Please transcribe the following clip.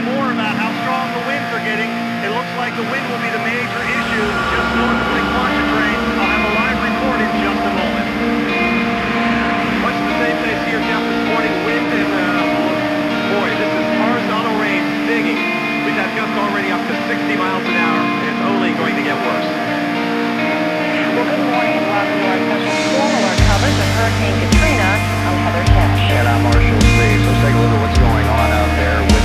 more about how strong the winds are getting. It looks like the wind will be the major issue just north of Lake Pontchartrain. I'll have a live report in just a moment. Much the same pace here, Jeff, this morning. Wind and, boy, this is horizontal rain stinging. We've had gusts already up to 60 miles an hour, and it's only going to get worse. Well, good morning and welcome to our special storm alert coverage of Hurricane Katrina. I'm Heather Cash. And I'm Marshall C. So let's take a look at what's going on out there with